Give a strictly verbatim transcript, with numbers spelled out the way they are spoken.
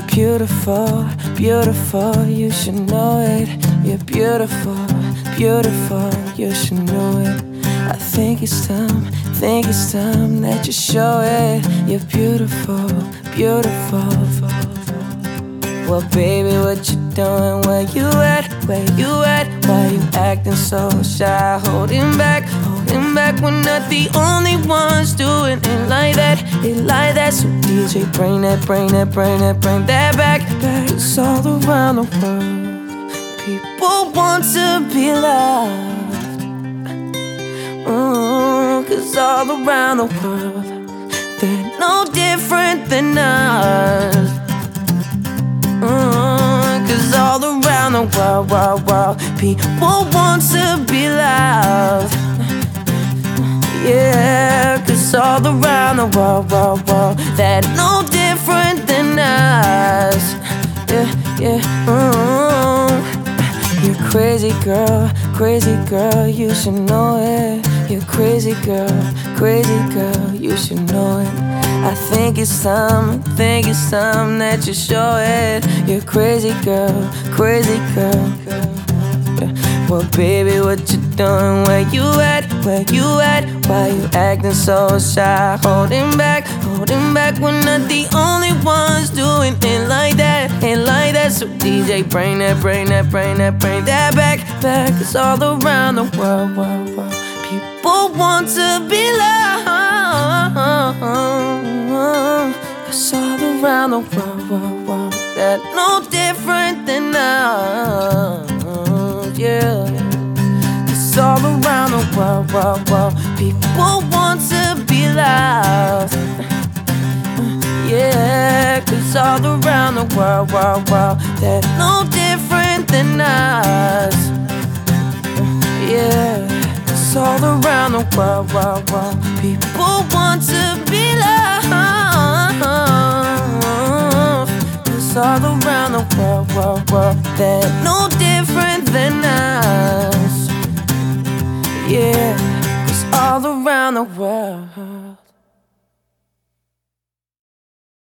beautiful, beautiful, you should know it. You're beautiful, beautiful, you should know it. I think it's time, think it's time that you show it. You're beautiful, beautiful. Well, baby, what you doing? Where you at? Where you at? Why you acting so shy? Holding back, holding back. We're not the only ones doing it like that, it like that. So D J, bring that, bring that, bring that, bring that back, back. It's all around the world. People want to be loved. Mm, Cause all around the world, they're no different than us. Mm, Cause all around the world, world, world, people want to be loved. Yeah, cause all around the world, world, world, they're no different than us. Yeah, yeah, mm. You're crazy girl, crazy girl, you should know it. You're crazy girl, crazy girl, you should know it. I think it's time, I think it's time that you show it. You're crazy girl, crazy girl, yeah. Well, baby, what you doing? Where you at? Where you at? Why you acting so shy? Holding back, holding back. We're not the only ones doing it like that, ain't like that. So D J, bring that, bring that, bring that, bring that back, back. It's all around the world, world, world. People want to be loved. It's all around the world, world, world. They're no different than us. Yeah, it's all around the world, world, world. People want to be loved. Yeah, cause all around the world, world, world, they're no different than us. Yeah, it's all around the world, world, world. People want to be loved. It's all around the world, world, world, they're no different than us. Yeah, cause all around the world.